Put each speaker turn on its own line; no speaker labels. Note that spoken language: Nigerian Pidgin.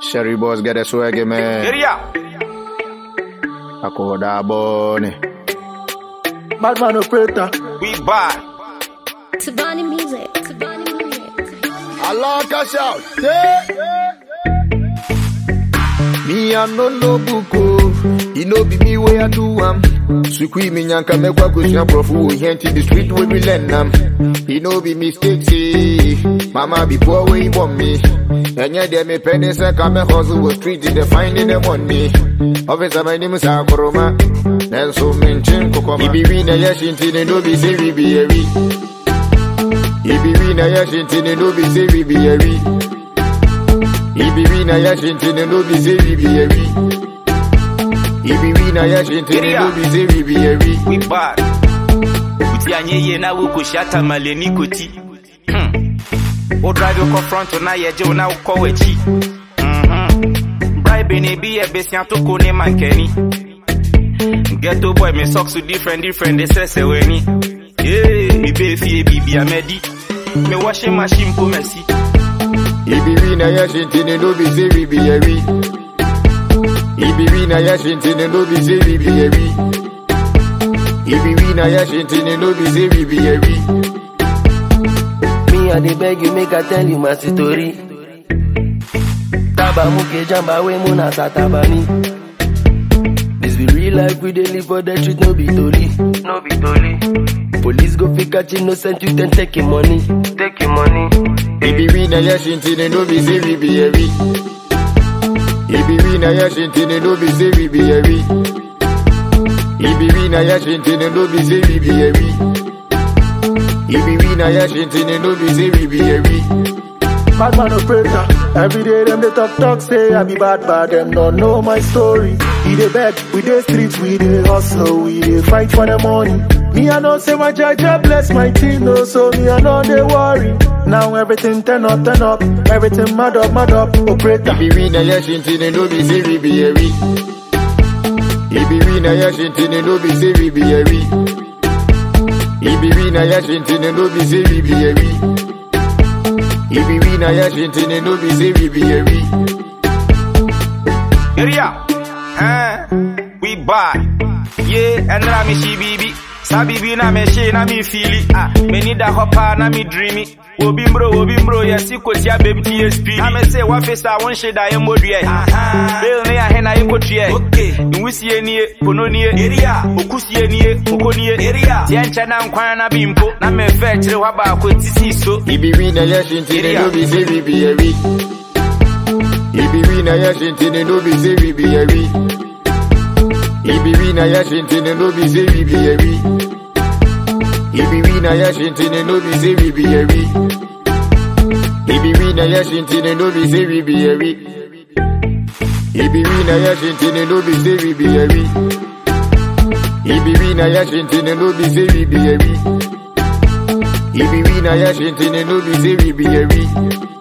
Sherry boss get a swaggy man. I call that bonnie.
Badman operator.
We buy.
Tabani music.
Allah cash out. Yeah. Me I no buko. You know be me way I do Sukui me nyanka me kwa kusha profu henti the street we be learn You know be mistakes Mama be poor way you want me. Enya de me penny sa come hustle was street in the finding the money. Officer my name is Akoroma. Then so mention kokoma. Ibi we na yashinti no be say we be a we. Ibi we na yashinti no be say we be a we. Ibi we na yashinti no be say we be a we. Ibi we na yashinti no be say we be a we.
We bad. Uti anyeye na wuko shata maleni koti. O drive your front na ye je na uko wechi. Bribe ne be e besian to ko ne mankeni. Ghetto boy me socks to different they say weni. Yeah, me be fie bibi amedi. Me washing machine po merci.
Ibi we na yashinti no be say we be a we. Ibi we na yashinti no be say we be a we. Ibi we na yashinti no be say we be a we.
Me I dey beg you make I tell you my story. Taba muke jamba we muna satabani. This be real life we dey live for the street no be tori. No be tori. Police go fit catch innocent you then take your money. Take your money.
Ibi we na yashinti no be say we be a we. Ibi we na yashinti no be say we be a we. Ibi we na yashinti no be say we be a we. Ibi we na yashinti no be say we be a we.
Badman operator. Every day them they talk say I be bad them don't know my story. We dey beg, we dey street, we dey hustle, we dey fight for the money. Me I know say my Jaja bless my team, no, so me I know they worry. Now everything turn up, everything mad up, operator.
Ibi we na yashinti no be say we be a we. Ibi we na yashinti no be say we be a we. Ibi we na yashinti no be say we be a we. Ibi we na yashinti no be say we be a we.
We buy. Yeah, and na me she bibi. Sabibi na me she na me feely. Me need a hopper na me dreamy. Obimbro, yes, you could see a baby TSP. I may say, what face I want shade I am more yet. Bill near Hena Ecotia. Okay, in Wissia near Pononia area, Okusia near Okonia area. Tianchana and Quana Bimpo, na me fetch the Waba Quincy so.
Ibi we na yashinti no be say we be a we. Ibi we na yashinti no be say we be a we. Ibi we na yashinti no be say we be a we. Ibi we na yashinti no be say we be a we. Ibi we na yashinti no be say we be a we. Ibi we na yashinti no be say we be a we. Ibi we na yashinti no be say we be a we. Ibi we na yashinti no be say we be a we.